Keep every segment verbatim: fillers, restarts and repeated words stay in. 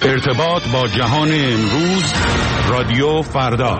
ارتباط با جهان امروز، رادیو فردا.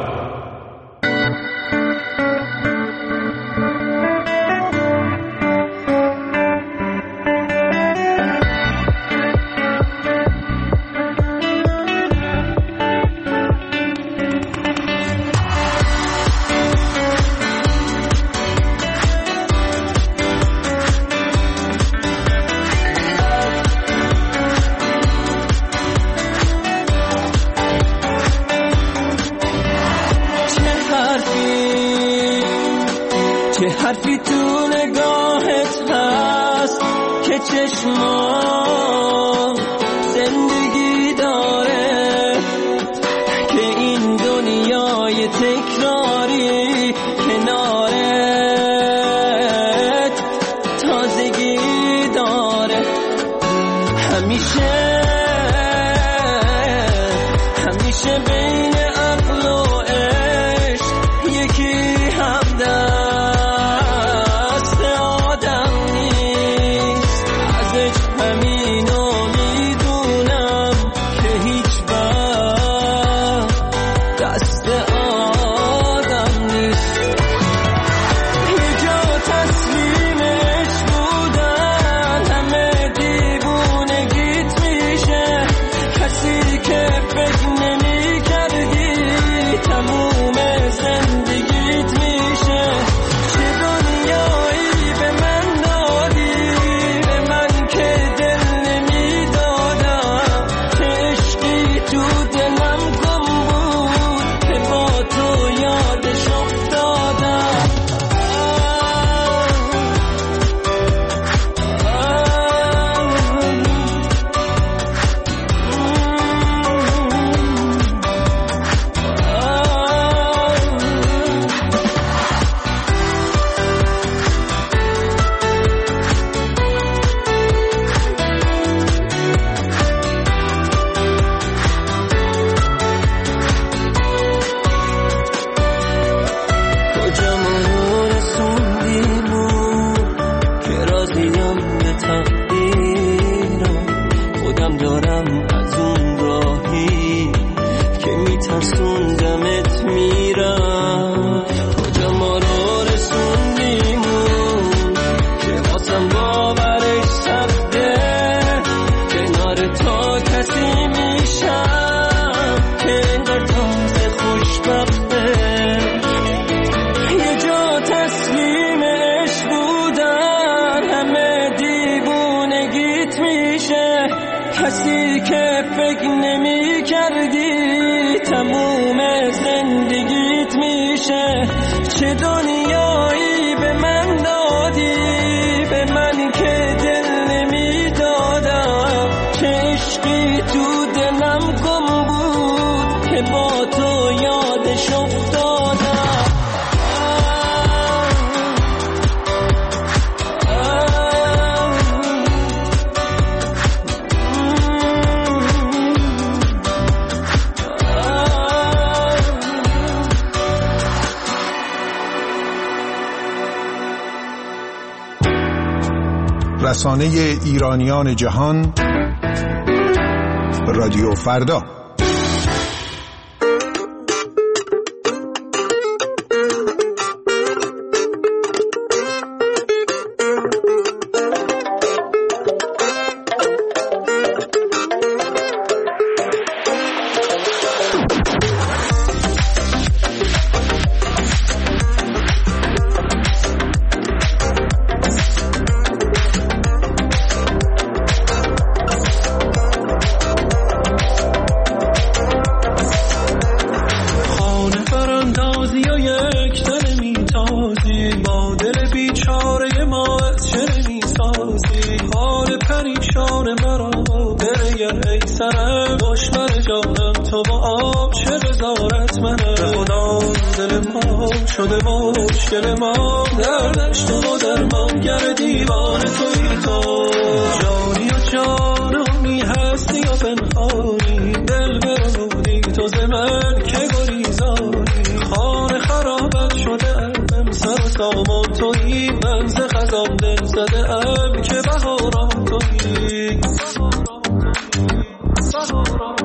حرفی تو نگاهت هست که چشمام زندگی داره، که این دنیای تکراری کنارت تازگی داره. همیشه همیشه بین عقل و عشق یکی همدم کسی که فکر نمی کردی تموم زندگیت میشه. چه دنیایی به من دادی، به من که دل نمی دادم. چه عشقی تو دلم گم بود که با تو یادش افتادم. رسانه ایرانیان جهان، رادیو فردا. مشکل ما دردش تو و درمانگر دیوان توی تو. جانی و جانانی هستی و پنهانی، دل برونی تو ز من که گریزانی. خانه خرابت شده ام، سر و سامان تویی، من ز خزان دل زده ام که بهاران تویی. بهاران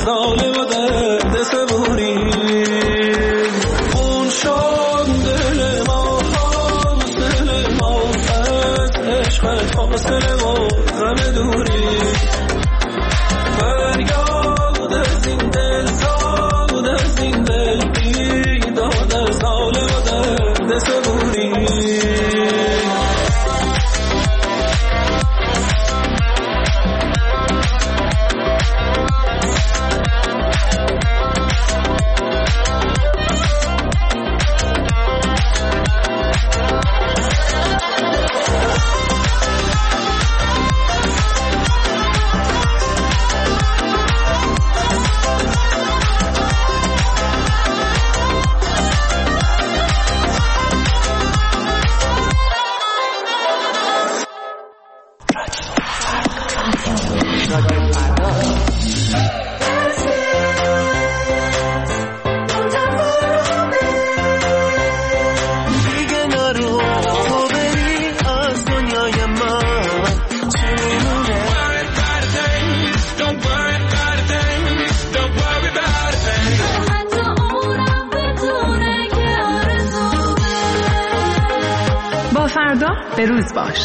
ساله و درد صبوری خون شد دل ما حاصل ما از عشقت حاصل ما غم دوری فریاد از این دل زاد از این دل بیداد از حال و درد صبوری فردا به روز باش.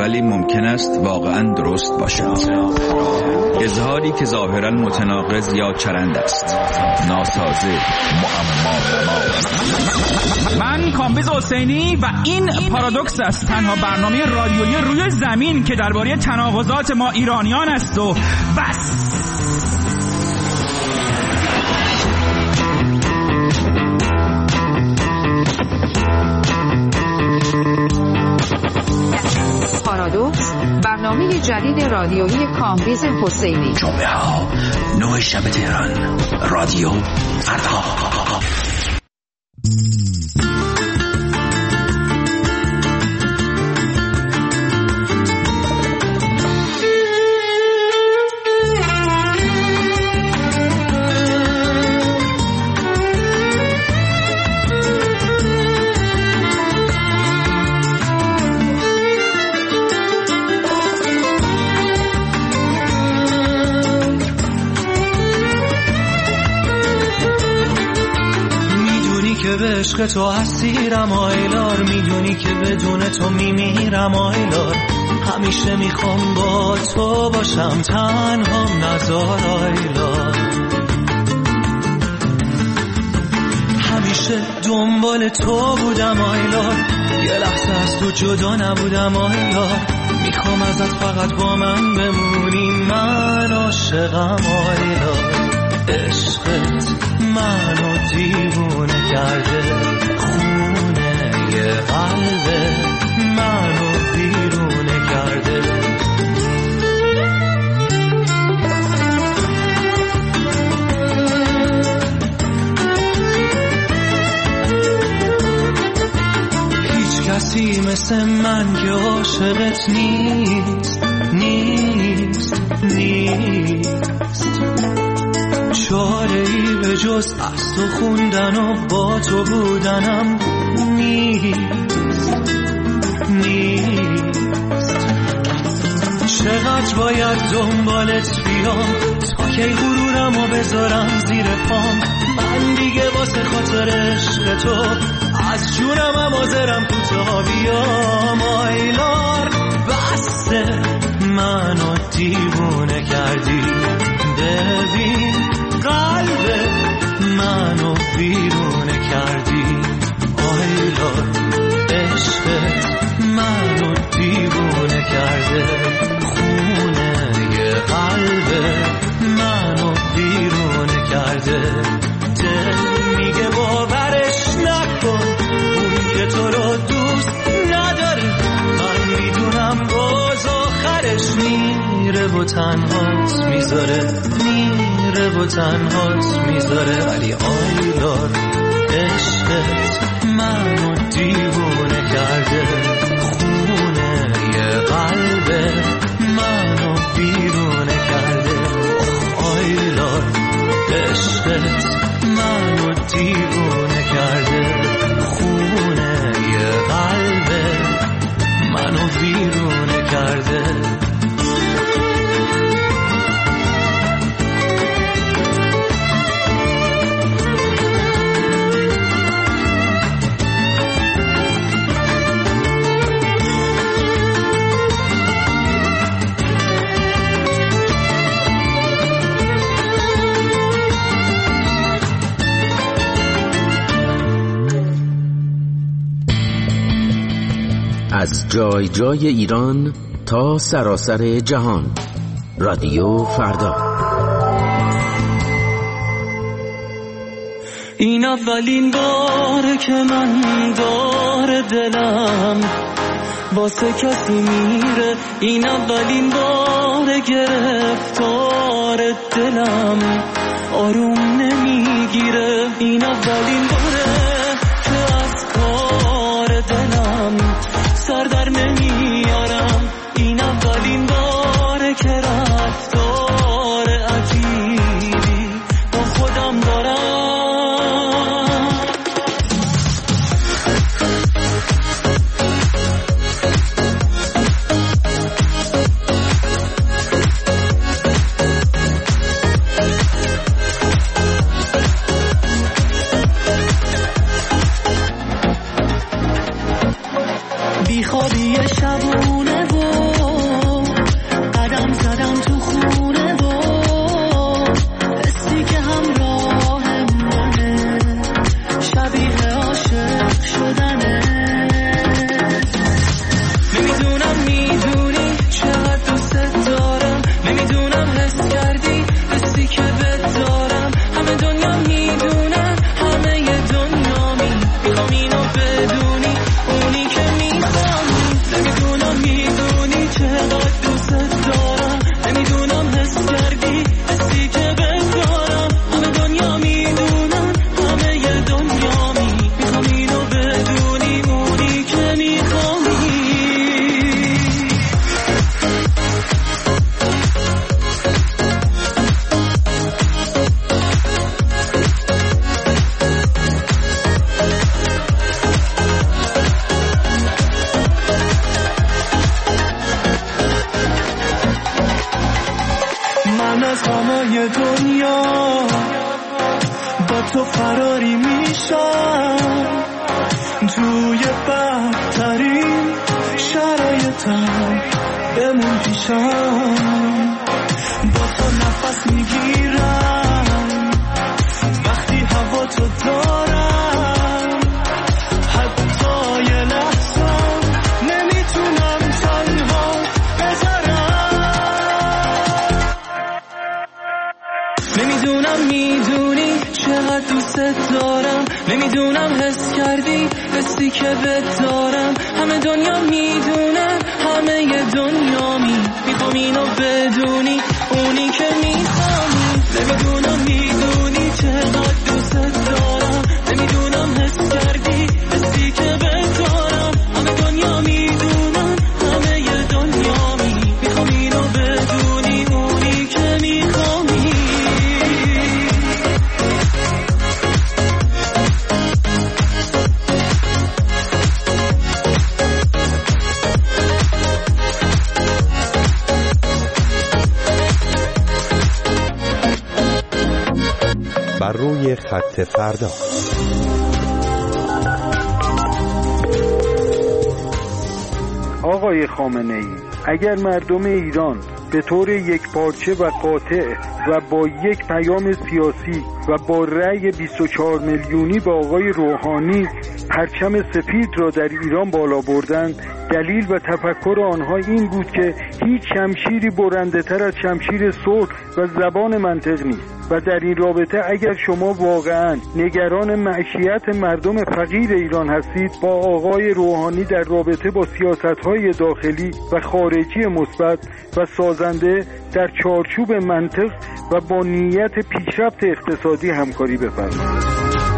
ولی ممکن است واقعا درست باشد. اظهاری که ظاهرا متناقض یا چرند است، ناسازه، معما. من کامبیز حسینی و این پارادوکس است، تنها برنامه رادیویی روی زمین که درباره تناقضات ما ایرانیان است و بس. پارادوکس، برنامه جدید رادیویی کامبیز حسینی. جمعه ها نه شب تهران، رادیو فردا. عشق تو اسیرم آیلار، میدونی که بدون تو میمیرم آیلار. همیشه میخوام با تو باشم، تنها نزار آیلار. همیشه دنبال تو بودم آیلار، یه لحظه از تو جدا نبودم آیلار. میخوام ازت فقط با من بمونی، من عاشقم آیلار. عشقت منو دیوونه کرده، خونه یه قلبه منو بیرونه کرده. هیچ کسی مثل من که عاشقت نیست، نیست، نیست. چاره‌ای به جز از تو خوندن و با تو بودنم نیست، نیست. چقدر باید دنبالت بیام تا کی غرورم و بذارم زیر پام. من دیگه واسه خاطر عشق تو از جونم هم حاضرم کوتاه بیام آیلار. بسته منو دیوونه کردی، ببین قلب منو بیرونه کردی آیلار. عشقت منو دیوونه کرده، خونه یه قلب منو بیرونه کرده. دل میگه باورش نکن، اون که تو رو دوست نداره. من میدونم باز آخرش میره و تنهات میذاره، میره و تنهات میذاره. ولی آیلار عشقت منو دیوونه کرده، خونه یه قلب منو بیرونه کرده. آیلار عشقت منو دیوونه کرده، خونه یه قلب منو بیرونه کرده. از جای جای ایران تا سراسر جهان، رادیو فردا. این اولین باره که من دار دلم واسه کسی میره، این اولین باره گرفتار دلم آروم نمیگیره. این اولین باره که از کار دلم سر در نمیارم. این اولین باره که رفتار عجیبی با خودم دارم. از غمای دنیا با تو فراری میشم، توی بدترین شرایطم بمون پیشم، با تو نفس میگیرم وقتی هوا تو دارم، حتی یه لحظم نمیتونم تنها بذارم. نمیدونم میدونی چقدر دوست دارم، نمیدونم حس کردی حسی که بهت دارم، همه دنیا میدونه همه ی دنیا می میخوام اینو بدونی اونی که میخوام. نمیدونم میدونی چقدر دوست دارم، نمیدونم حس کردی حسی که بهت دارم، همه دنیا میدونم همه ی دنیا می میخوام اینو بدونی اونی که میخوام. بر روی خط فردا. آقای خامنه ای، اگر مردم ایران به طور یک پارچه و قاطع و با یک پیام سیاسی و با رأی بیست و چهار میلیونی با آقای روحانی پرچم سفید را در ایران بالا بردند، دلیل و تفکر آنها این بود که هیچ شمشیری برنده تر از شمشیر صلح و زبان منطق نیست. و در این رابطه اگر شما واقعا نگران معیشت مردم فقیر ایران هستید، با آقای روحانی در رابطه با سیاست‌های داخلی و خارجی مثبت و سازنده در چارچوب منطق و با نیت پیشرفت اقتصادی همکاری بفرمایید.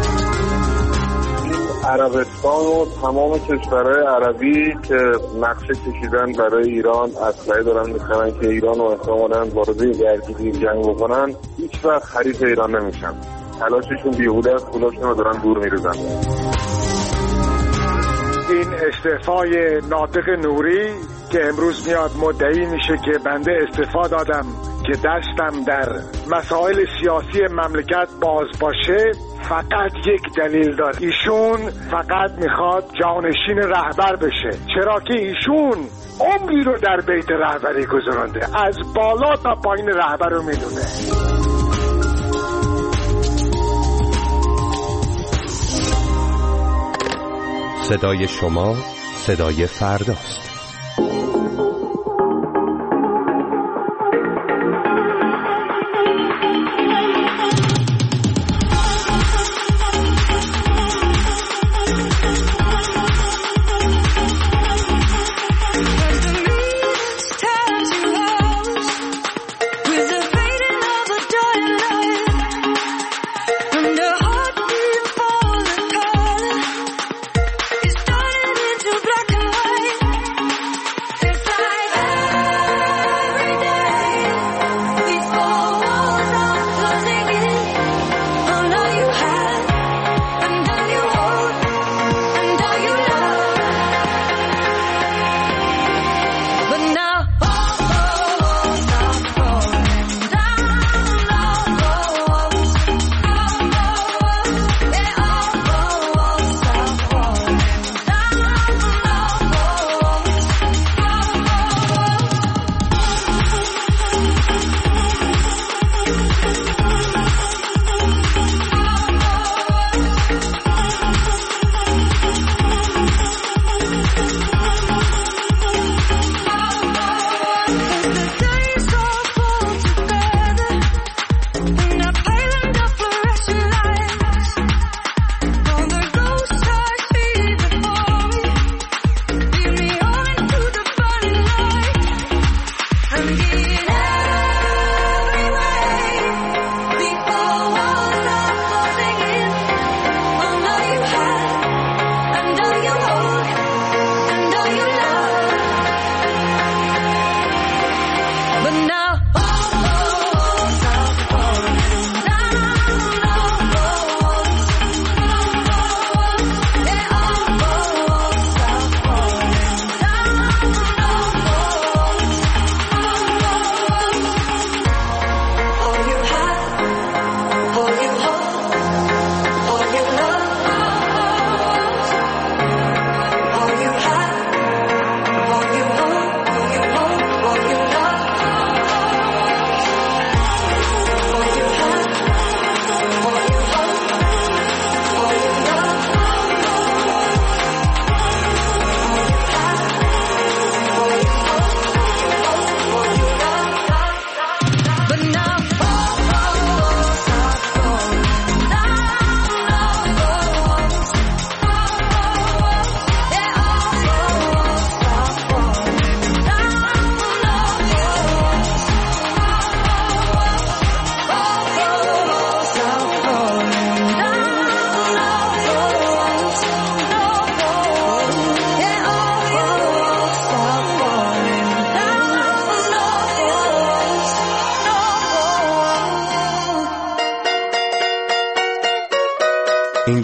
عربستان و تمام کشورهای عربی که نقشه کشیدن برای ایران اسلحه دارن میخرن که ایران و احتمالاً وارد درگیری جنگ بکنن، هیچ وقت حریف ایران نمیشن. تلاششون بیهوده است، پولاشون رو دارن دور میریزن. این استعفای ناطق نوری که امروز میاد مدعی میشه که بنده استعفا دادم که دستم در مسائل سیاسی مملکت باز باشه، فقط یک دلیل داره. ایشون فقط میخواد جانشین رهبر بشه، چرا که ایشون عمری رو در بیت رهبری گذرانده، از بالا تا پایین رهبر رو میدونه. صدای شما صدای فرداست.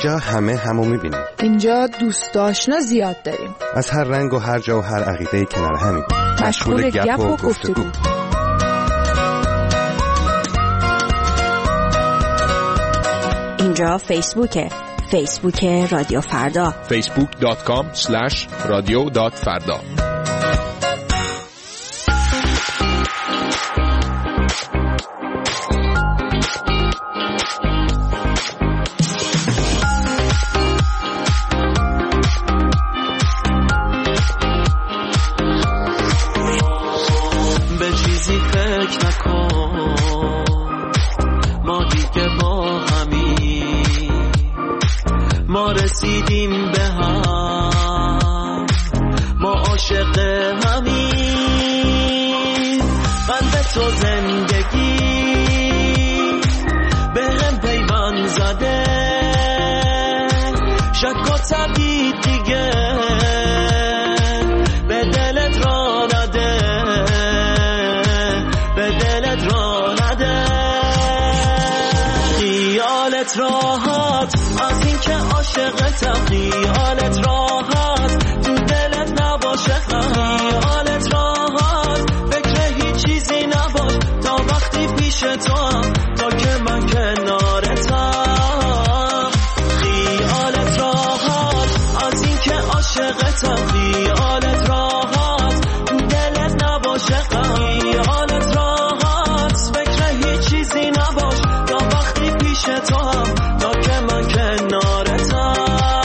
اینجا همه همو میبینیم. اینجا دوست آشنا زیاد داریم. از هر رنگ و هر جا و هر عقیده‌ای کنار همیم. مشغول گپ و گفتگو. اینجا فیسبوکه. فیسبوک رادیو فردا. فیسبوک دات کام اسلش رادیو دات فردا. به چیزی فکر نکن، ما دیگه با همین، ما رسیدیم به هم، ما عاشق همین. من به تو زندگی به هم پیوند زده، شک و تردید دیگه به دلت را نده، به دلت را نده. خیالت راحت از این که عاشقتم، خیالت راحت تو دلت نباشه، خیالت راحت فکر هیچ چیزی نباش تا وقتی پیش تو هم، تا که من کنارتم. خیالت راحت از این که عاشقتم، خیالت راحت تو دلت نباشه، خیالت راحت فکر هیچ چیزی نباش تا وقتی پیش تو هم، تا که من کنارتم.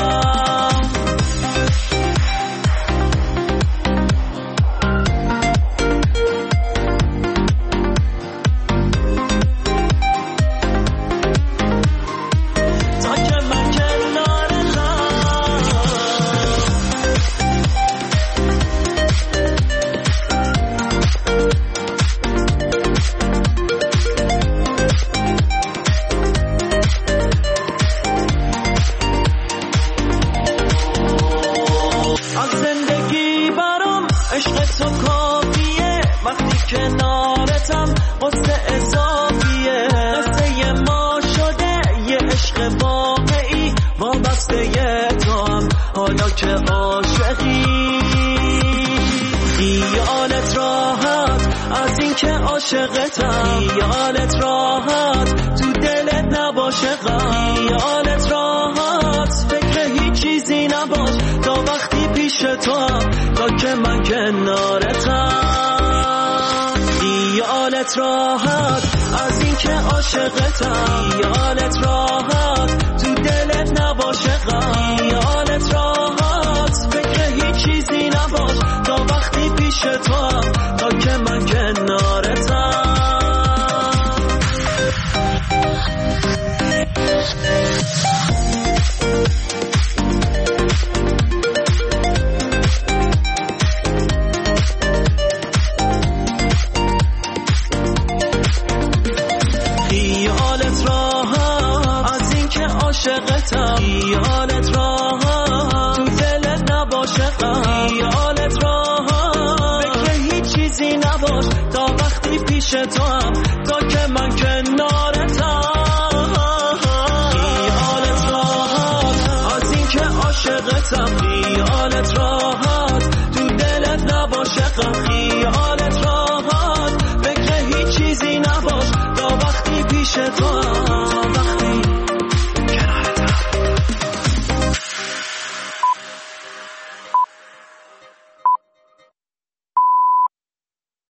کنارتم قصه اضافیه، قصه ما شده یه عشق واقعی، وابسته تو هم حالا که عاشقی. خیالت راحت از این که عاشقتم، خیالت راحت تو دلت نباشه، خیالت راحت فکر هیچ چیزی نباش تا وقتی پیش تو هم، تا که من کنارتم. خیالت راحت از این که عاشقتم، خیالت راحت تو دلت نباشه، خیالت راحت فکر هیچ چیزی نباش تا وقتی پیش تو هم، تا که من کنارتم. خیالت راحت از این که عاشقتم، خیالت راحت تو دلت نباشه، خیالت راحت فکر هیچ چیزی نباش تا وقتی پیش تو هم، تا که من کنار